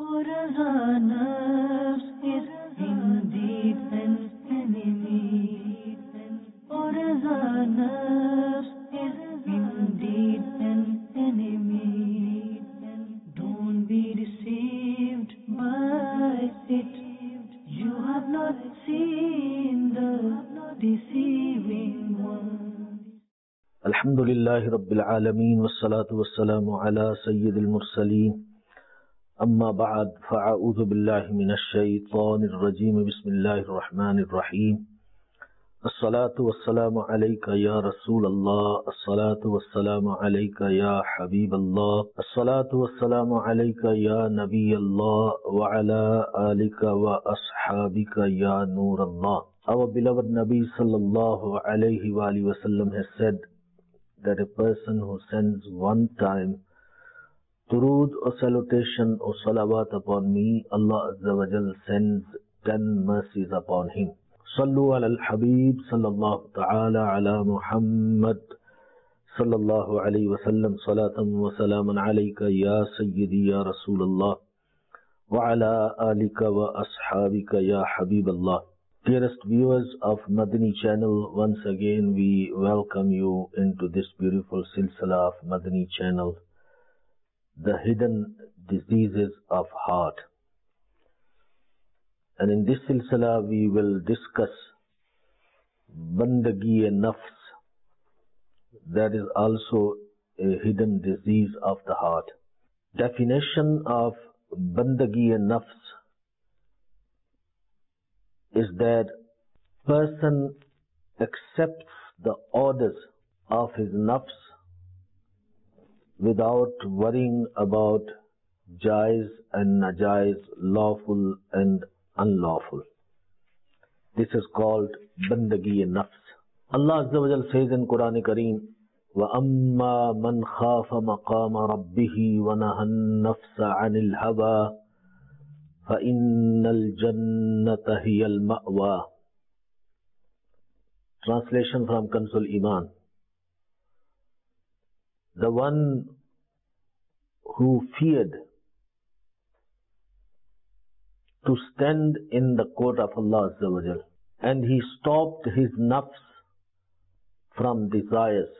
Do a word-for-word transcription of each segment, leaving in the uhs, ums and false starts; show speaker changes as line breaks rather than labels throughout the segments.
Raza nafs is indeed an enemy. Oh, Raza nafs is indeed an enemy. Don't be deceived by it. You have not seen the deceiving one.
Alhamdulillahi Rabbil Alameen Wassalatu wassalamu ala Sayyidil Mursaleen Amma ba'd fa'a'udhu billahi minash shaytanir rajeem Bismillahir Rahmanir Rahim As-salatu wassalamu alayka ya Rasulallah As-salatu wassalamu alayka ya Habiballah As-salatu wassalamu alayka ya Nabiyallah Wa ala alika wa ashabika ya Nurallah. Our beloved Nabi sallallahu alayhi wa alihi wasallam has said that a person who sends one time durood or salutation or salawat upon me, Allah Azza wa Jal sends ten mercies upon him. Sallu ala al-Habib sallallahu ta'ala ala Muhammad sallallahu alayhi wa sallam salatan wa salaman alayka ya Sayyidi ya Rasulallah wa ala alika wa ashabika ya Habiballah. Dearest viewers of Madani channel, once again we welcome you into this beautiful silsila of Madani channel, the hidden diseases of heart. And in this silsila we will discuss bandagi-e-nafs, that is also a hidden disease of the heart. Definition of bandagi-e-nafs is that person accepts the orders of his nafs without worrying about jaiz and najaiz, lawful and unlawful. This is called bandagi-e-nafs. Allah Azza wa Jal says in Quran Kareem, وَأَمَّا مَنْ خَافَ مَقَامَ رَبِّهِ وَنَهَى النَّفْسَ عَنِ الْهَوَى فَإِنَّ الْجَنَّةَ هِيَ الْمَأْوَى. Translation from Kanzul Iman. The one who feared to stand in the court of Allah Azza wa Jal, and he stopped his nafs from desires,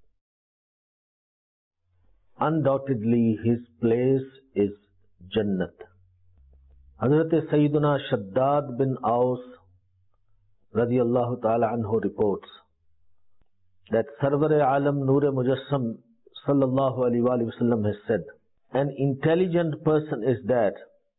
undoubtedly his place is Jannat. Hazrat Sayyiduna Shaddad bin Aus radiyallahu ta'ala anhu reports that Sarwar-e-Alam Noor-e Mujassam sallallahu alayhi wa sallam has said, an intelligent person is that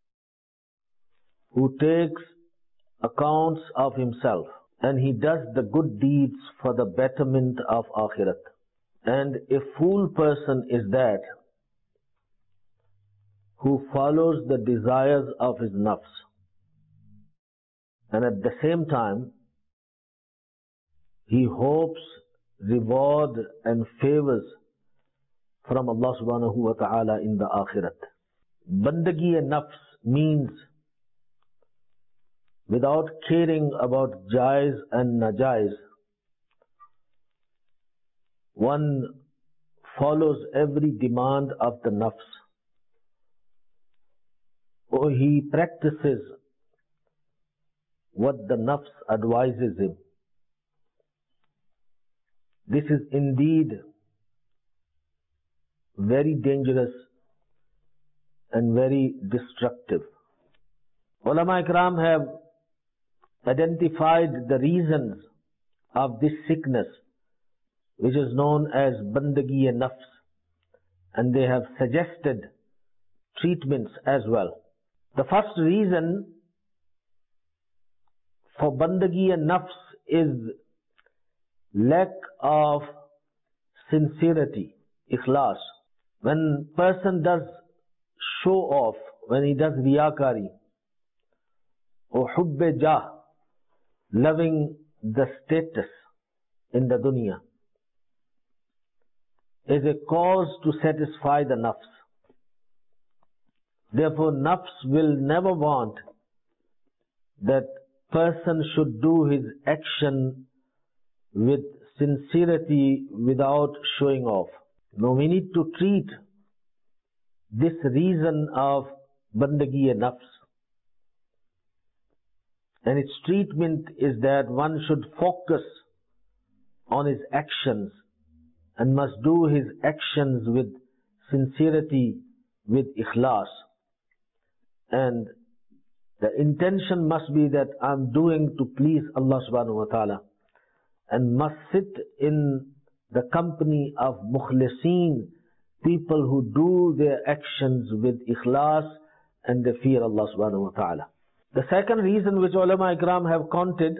who takes accounts of himself and he does the good deeds for the betterment of Akhirat. And a fool person is that who follows the desires of his nafs and at the same time he hopes reward and favors from Allah subhanahu wa ta'ala in the akhirat. Bandagi-e-nafs means without caring about jaiz and najaiz, one follows every demand of the nafs, or he practices what the nafs advises him. This is indeed very dangerous and very destructive. Ulama Ikram have identified the reasons of this sickness, which is known as bandagi-e-nafs, and they have suggested treatments as well. The first reason for bandagi-e-nafs is lack of sincerity, ikhlas. When person does show off, when he does riyakari, or hubbe jah, loving the status in the dunya, is a cause to satisfy the nafs. Therefore, nafs will never want that person should do his action with sincerity without showing off. Now we need to treat this reason of bandagi-e-nafs. And its treatment is that one should focus on his actions and must do his actions with sincerity, with ikhlas. And the intention must be that I'm doing to please Allah subhanahu wa ta'ala, and must sit in the company of mukhlisin, people who do their actions with ikhlas and they fear Allah subhanahu wa ta'ala. The second reason which ulama ikram have counted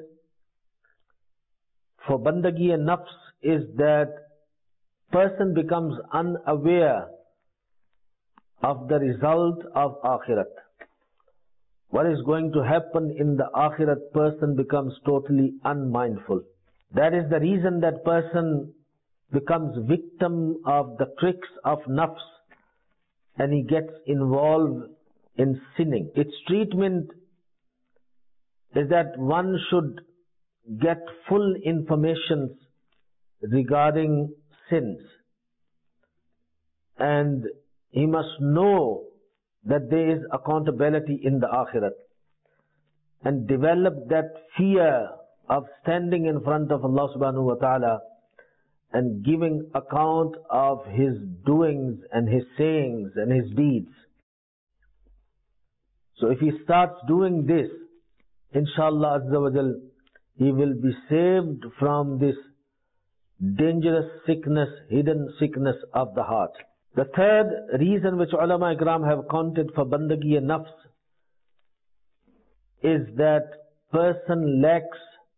for bandagi and nafs is that person becomes unaware of the result of akhirat. What is going to happen in the akhirat, person becomes totally unmindful. That is the reason that person becomes victim of the tricks of nafs and he gets involved in sinning. Its treatment is that one should get full information regarding sins, and he must know that there is accountability in the akhirat, and develop that fear of standing in front of Allah subhanahu wa ta'ala and giving account of his doings and his sayings and his deeds. So if he starts doing this, inshallah azza wa jal, he will be saved from this dangerous sickness, hidden sickness of the heart. The third reason which ulama ikram have counted for bandagi and nafs is that person lacks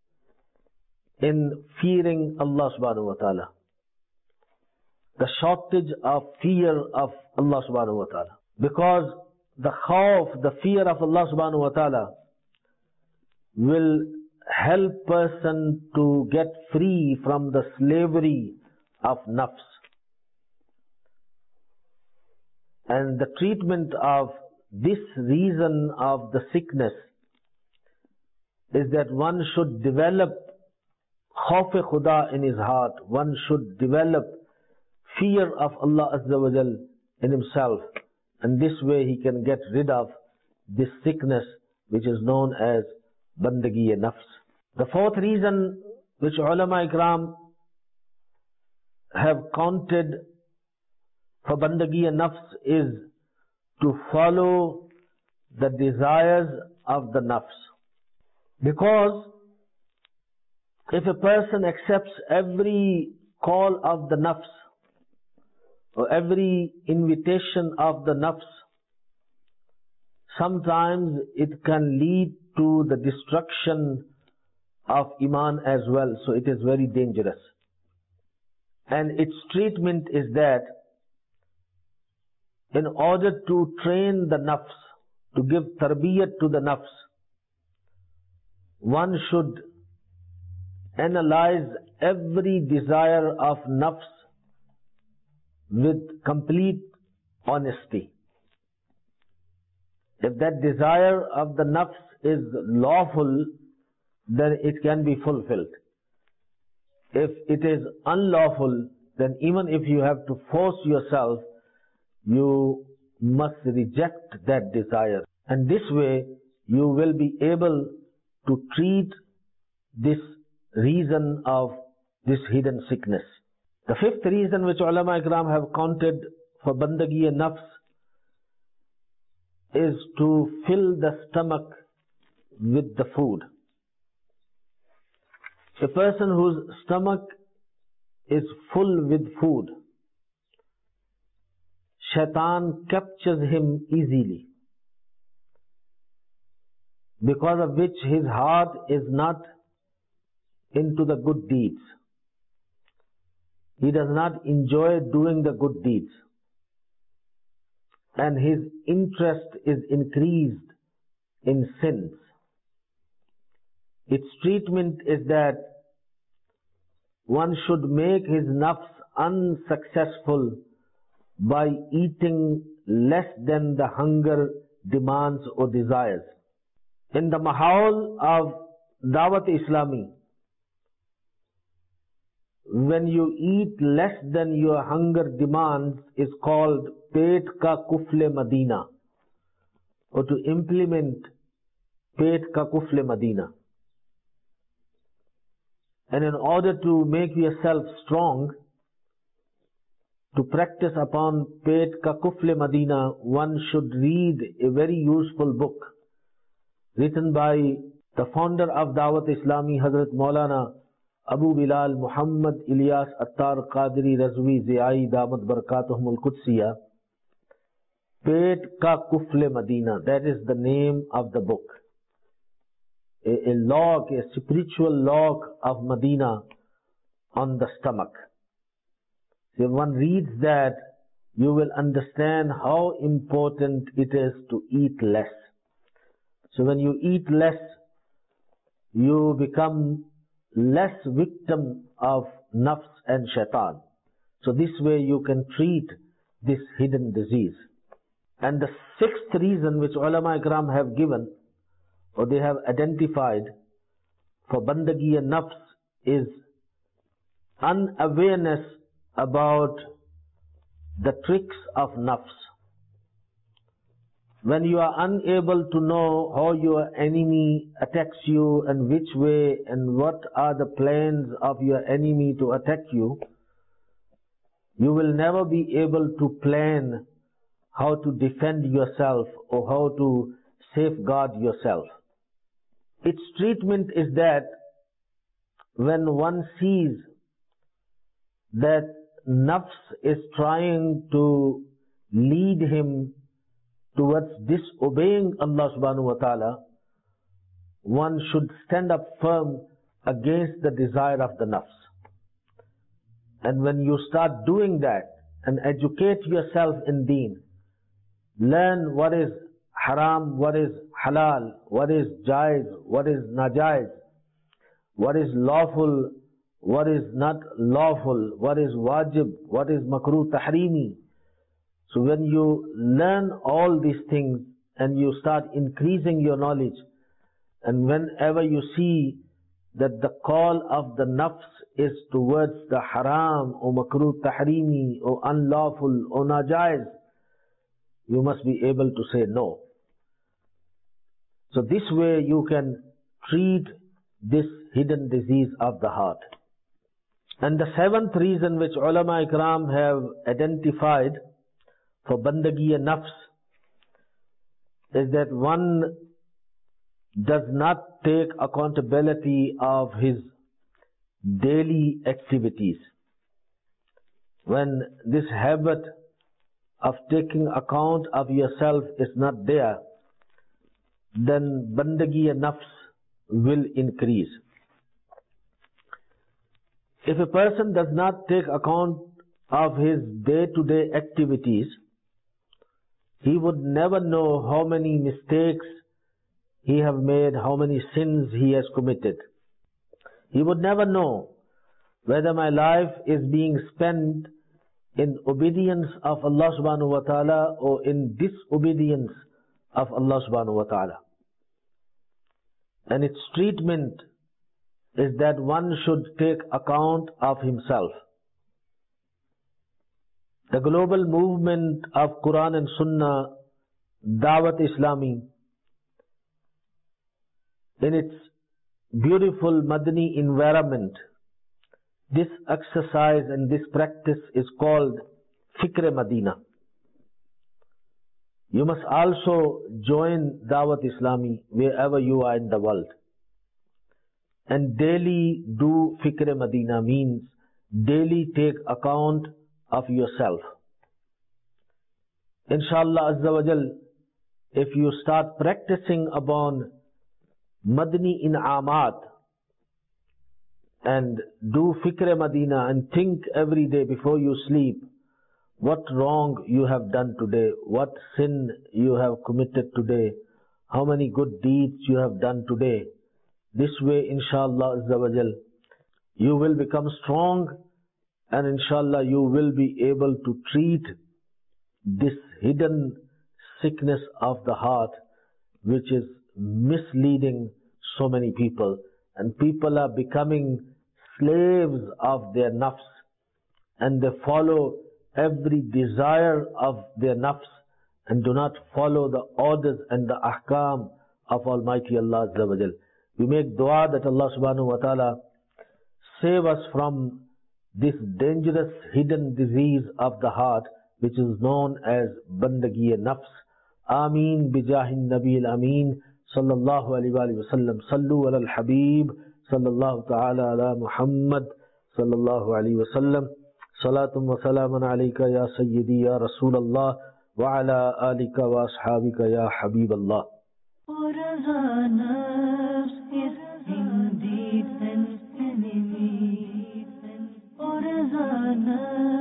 in fearing Allah subhanahu wa ta'ala. The shortage of fear of Allah subhanahu wa ta'ala. Because the khawf, the fear of Allah subhanahu wa ta'ala will help person to get free from the slavery of nafs. And the treatment of this reason of the sickness is that one should develop khawf-e-khuda in his heart. One should develop fear of Allah Azza wa Jal in himself. And this way he can get rid of this sickness which is known as bandagi-e-nafs. The fourth reason which ulama ikram have counted for bandagi-e-nafs is to follow the desires of the nafs. Because if a person accepts every call of the nafs or every invitation of the nafs, sometimes it can lead to the destruction of iman as well. So it is very dangerous. And its treatment is that in order to train the nafs, to give tarbiyat to the nafs, one should analyze every desire of nafs with complete honesty. If that desire of the nafs is lawful, then it can be fulfilled. If it is unlawful, then even if you have to force yourself, you must reject that desire. And this way, you will be able to treat this reason of this hidden sickness. The fifth reason which ulama ikram have counted for bandagi and nafs is to fill the stomach with the food. A person whose stomach is full with food, shaitan captures him easily, because of which his heart is not into the good deeds. He does not enjoy doing the good deeds. And his interest is increased in sins. Its treatment is that one should make his nafs unsuccessful by eating less than the hunger demands or desires. In the mahal of Dawat Islami, when you eat less than your hunger demands is called Pet Ka Kufle Madina, or to implement Pet Ka Kufle Madina. And in order to make yourself strong, to practice upon Pet Ka Kufle Madina, one should read a very useful book written by the founder of Dawat Islami, Hazrat Maulana Abu Bilal Muhammad Ilyas Attar Qadri Razvi Ziyai Damat Barakatuhumul Qudsiya. Pet Ka Kufle Madina, that is the name of the book. A, a log, a spiritual log of Medina on the stomach. So if one reads that, you will understand how important it is to eat less. So when you eat less, you become less victim of nafs and shaitan. So this way you can treat this hidden disease. And the sixth reason which ulama ikram have given, or they have identified for bandagi and nafs, is unawareness about the tricks of nafs. When you are unable to know how your enemy attacks you and which way and what are the plans of your enemy to attack you, you will never be able to plan how to defend yourself or how to safeguard yourself. Its treatment is that when one sees that nafs is trying to lead him towards disobeying Allah subhanahu wa ta'ala, one should stand up firm against the desire of the nafs. And when you start doing that and educate yourself in deen, learn what is haram, what is halal, what is jaiz, what is najaiz, what is lawful, what is not lawful, what is wajib, what is makruh tahrimi. So when you learn all these things and you start increasing your knowledge, and whenever you see that the call of the nafs is towards the haram or makruh tahrimi or unlawful or najaiz, you must be able to say no. So this way you can treat this hidden disease of the heart. And the seventh reason which ulama ikram have identified for bandagi and nafs is that one does not take accountability of his daily activities. When this habit of taking account of yourself is not there, then bandagi and nafs will increase. If a person does not take account of his day-to-day activities, he would never know how many mistakes he have made, how many sins he has committed. He would never know whether my life is being spent in obedience of Allah subhanahu wa ta'ala or in disobedience of Allah subhanahu wa ta'ala. And its treatment is that one should take account of himself. The global movement of Quran and Sunnah, Dawat Islami, in its beautiful Madani environment, this exercise and this practice is called Fikr Madina. You must also join Dawat Islami wherever you are in the world. And daily do Fikr Madina means daily take account of yourself. Inshallah Azza wa Jal, if you start practicing upon Madani In'amat and do Fikr Madina and think every day before you sleep what wrong you have done today, what sin you have committed today, how many good deeds you have done today. This way, inshallah Azza wa Jal, you will become strong and inshallah you will be able to treat this hidden sickness of the heart which is misleading so many people. And people are becoming slaves of their nafs and they follow every desire of their nafs and do not follow the orders and the ahkam of Almighty Allah Azza wa Jal. We make dua that Allah subhanahu wa ta'ala save us from this dangerous hidden disease of the heart, which is known as bandagi nafs. Ameen bijahin nabil ameen sallallahu alayhi wa sallam. Sallu ala al-habib sallallahu ta'ala ala Muhammad sallallahu alayhi wa sallam. Salatum wa salaman alayka ya sayyidi ya Rasulallah wa ala alika wa ashabika ya Habiballah.
Or as our nafs is indeed an enemy, or as our nafs